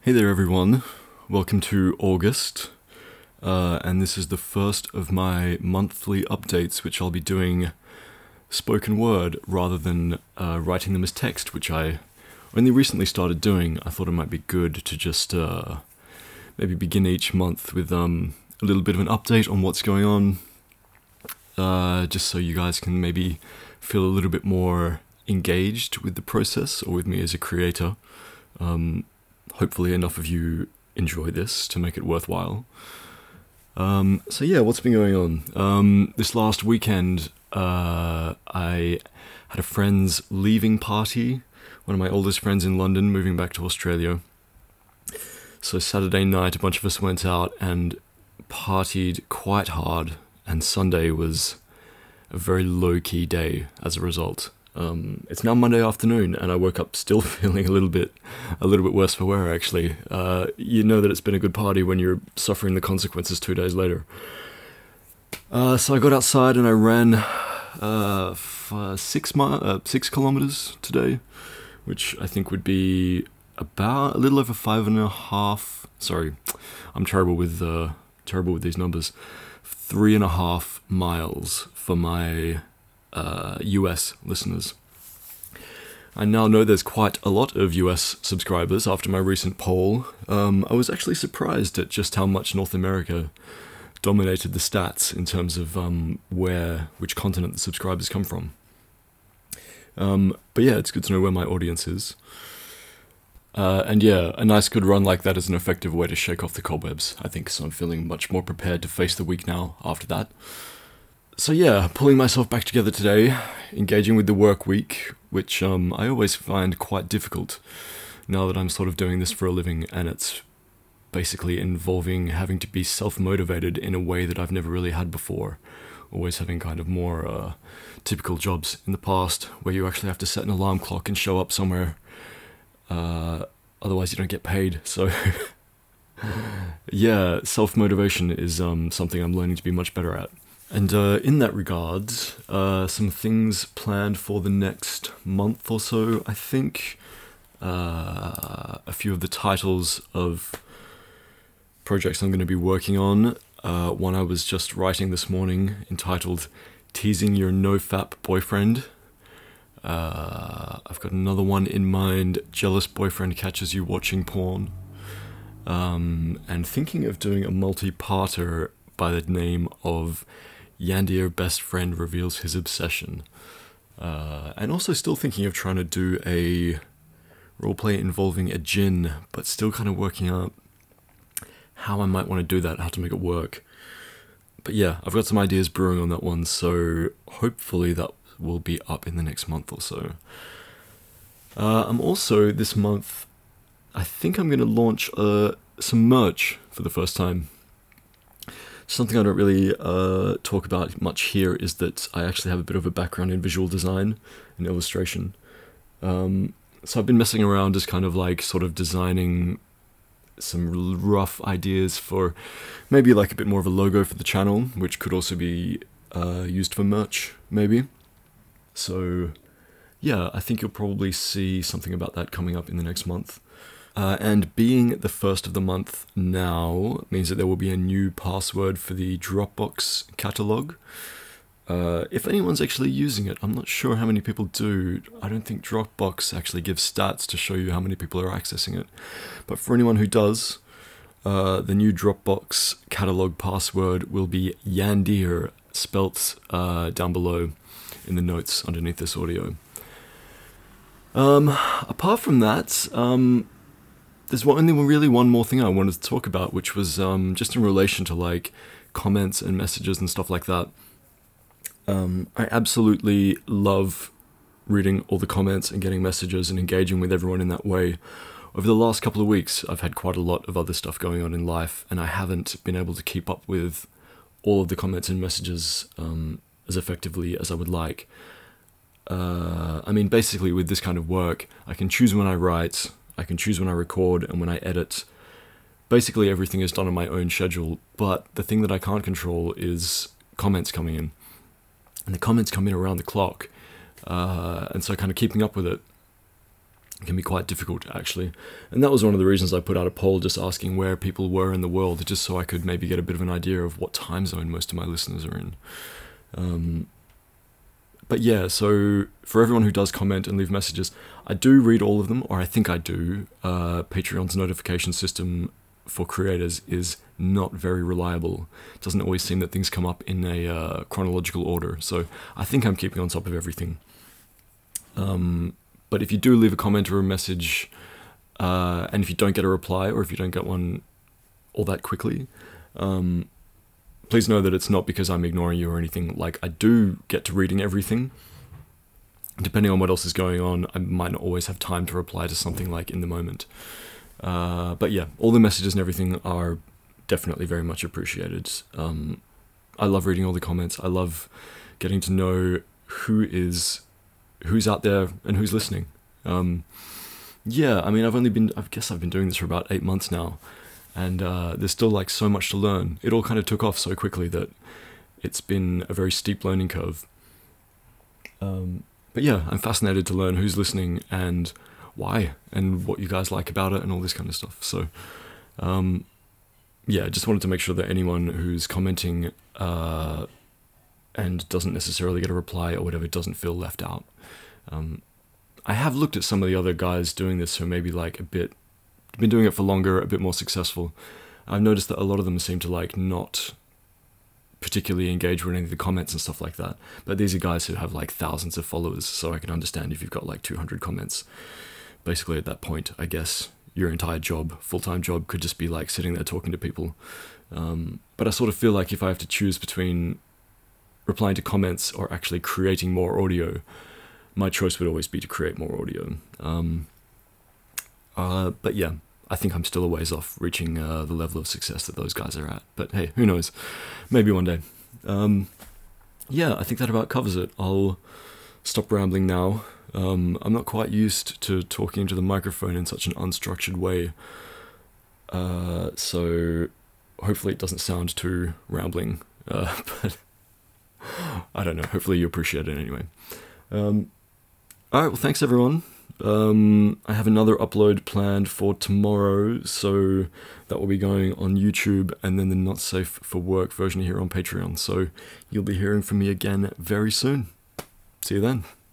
Hey there everyone, welcome to August, and this is the first of my monthly updates which I'll be doing spoken word rather than writing them as text, which I only recently started doing. I thought it might be good to just maybe begin each month with a little bit of an update on what's going on, just so you guys can maybe feel a little bit more engaged with the process or with me as a creator. Hopefully enough of you enjoy this to make it worthwhile. So yeah, what's been going on? This last weekend, I had a friend's leaving party, one of my oldest friends in London moving back to Australia. So Saturday night, a bunch of us went out and partied quite hard, and Sunday was a very low-key day as a result. It's now Monday afternoon, and I woke up still feeling a little bit worse for wear, actually. You know that it's been a good party when you're suffering the consequences 2 days later. So I got outside and I ran 6 kilometers today, which I think would be about a little over 5.5. Sorry, I'm terrible with these numbers. 3.5 miles for my US listeners. I now know there's quite a lot of US subscribers after my recent poll. I was actually surprised at just how much North America dominated the stats in terms of which continent the subscribers come from. But yeah, it's good to know where my audience is. And yeah, a nice good run like that is an effective way to shake off the cobwebs, I think, so I'm feeling much more prepared to face the week now after that. So yeah, pulling myself back together today, engaging with the work week, which I always find quite difficult now that I'm sort of doing this for a living, and it's basically involving having to be self-motivated in a way that I've never really had before, always having kind of more typical jobs in the past where you actually have to set an alarm clock and show up somewhere, otherwise you don't get paid. So yeah, self-motivation is something I'm learning to be much better at. And in that regard, some things planned for the next month or so. I think a few of the titles of projects I'm going to be working on. One I was just writing this morning entitled Teasing Your No-Fap Boyfriend. I've got another one in mind, Jealous Boyfriend Catches You Watching Porn. And thinking of doing a multi-parter by the name of Yandir Best Friend Reveals His Obsession. And also still thinking of trying to do a roleplay involving a djinn, but still kind of working out how I might want to do that, how to make it work. But yeah, I've got some ideas brewing on that one, so hopefully that will be up in the next month or so. I'm also, this month, I think I'm going to launch some merch for the first time. Something I don't really talk about much here is that I actually have a bit of a background in visual design and illustration. So I've been messing around just kind of like sort of designing some rough ideas for maybe like a bit more of a logo for the channel, which could also be used for merch, maybe. So yeah, I think you'll probably see something about that coming up in the next month. And being the first of the month now means that there will be a new password for the Dropbox catalog. If anyone's actually using it, I'm not sure how many people do. I don't think Dropbox actually gives stats to show you how many people are accessing it. But for anyone who does, the new Dropbox catalog password will be Yandir, spelt down below in the notes underneath this audio. Apart from that, there's only really one more thing I wanted to talk about, which was just in relation to like comments and messages and stuff like that. I absolutely love reading all the comments and getting messages and engaging with everyone in that way. Over the last couple of weeks, I've had quite a lot of other stuff going on in life, and I haven't been able to keep up with all of the comments and messages as effectively as I would like. I mean, basically with this kind of work, I can choose when I write, I can choose when I record and when I edit. Basically everything is done on my own schedule, but the thing that I can't control is comments coming in. And the comments come in around the clock, and so kind of keeping up with it It can be quite difficult, actually. And that was one of the reasons I put out a poll just asking where people were in the world, just so I could maybe get a bit of an idea of what time zone most of my listeners are in. But yeah, so for everyone who does comment and leave messages, I do read all of them, or I think I do. Patreon's notification system for creators is not very reliable. It doesn't always seem that things come up in a chronological order, so I think I'm keeping on top of everything. But if you do leave a comment or a message, and if you don't get a reply, or if you don't get one all that quickly, please know that it's not because I'm ignoring you or anything. Like, I do get to reading everything. Depending on what else is going on, I might not always have time to reply to something like in the moment. But yeah, all the messages and everything are definitely very much appreciated. I love reading all the comments. I love getting to know who's out there and who's listening. Yeah, I mean, I guess I've been doing this for about 8 months now. And there's still like so much to learn. It all kind of took off so quickly that it's been a very steep learning curve. But yeah, I'm fascinated to learn who's listening and why, and what you guys like about it and all this kind of stuff. So yeah, I just wanted to make sure that anyone who's commenting and doesn't necessarily get a reply or whatever doesn't feel left out. I have looked at some of the other guys doing this who maybe like been doing it for longer, a bit more successful. I've noticed that a lot of them seem to like not particularly engage with any of the comments and stuff like that. But these are guys who have like thousands of followers, so I can understand if you've got like 200 comments. Basically at that point, I guess your entire job, full-time job, could just be like sitting there talking to people. But I sort of feel like if I have to choose between replying to comments or actually creating more audio, my choice would always be to create more audio. But yeah, I think I'm still a ways off reaching the level of success that those guys are at. But hey, who knows? Maybe one day. Yeah, I think that about covers it. I'll stop rambling now. I'm not quite used to talking into the microphone in such an unstructured way. So hopefully it doesn't sound too rambling. But I don't know. Hopefully you appreciate it anyway. Alright, well, thanks everyone. I have another upload planned for tomorrow, so that will be going on YouTube, and then the Not Safe for Work version here on Patreon. So you'll be hearing from me again very soon. See you then.